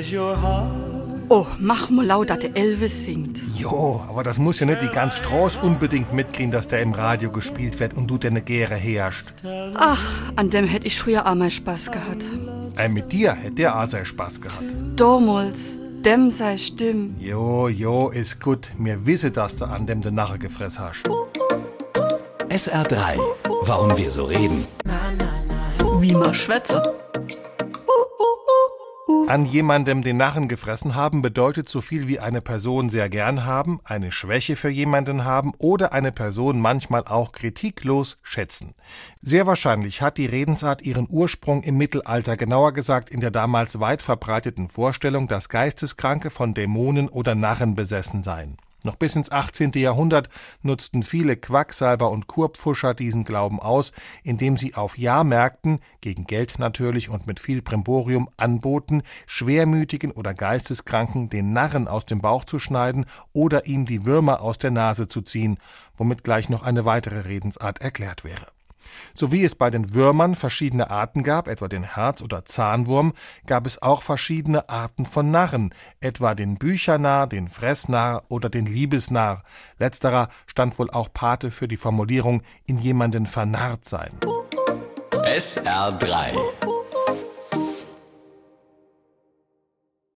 Oh, mach mal laut, dass der Elvis singt. Jo, aber das muss ja nicht die ganz Straße unbedingt mitkriegen, dass der im Radio gespielt wird und du deine Gäre herrschst. Ach, an dem hätte ich früher auch mal Spaß gehabt. Mit dir hätte der auch sehr Spaß gehabt. Damals, dem sei Stimm. Jo, ist gut. Mir wisse, dass du an dem den Narre gefressen hast. SR3. Warum wir so reden. Wie man schwätze. An jemandem den Narren gefressen haben bedeutet so viel wie eine Person sehr gern haben, eine Schwäche für jemanden haben oder eine Person manchmal auch kritiklos schätzen. Sehr wahrscheinlich hat die Redensart ihren Ursprung im Mittelalter, genauer gesagt in der damals weit verbreiteten Vorstellung, dass Geisteskranke von Dämonen oder Narren besessen seien. Noch bis ins 18. Jahrhundert nutzten viele Quacksalber und Kurpfuscher diesen Glauben aus, indem sie auf Jahrmärkten, gegen Geld natürlich und mit viel Brimborium, anboten, schwermütigen oder Geisteskranken den Narren aus dem Bauch zu schneiden oder ihm die Würmer aus der Nase zu ziehen, womit gleich noch eine weitere Redensart erklärt wäre. So wie es bei den Würmern verschiedene Arten gab, etwa den Herz- oder Zahnwurm, gab es auch verschiedene Arten von Narren, etwa den Büchernarr, den Fressnarr oder den Liebesnarr. Letzterer stand wohl auch Pate für die Formulierung in jemanden vernarrt sein. SR3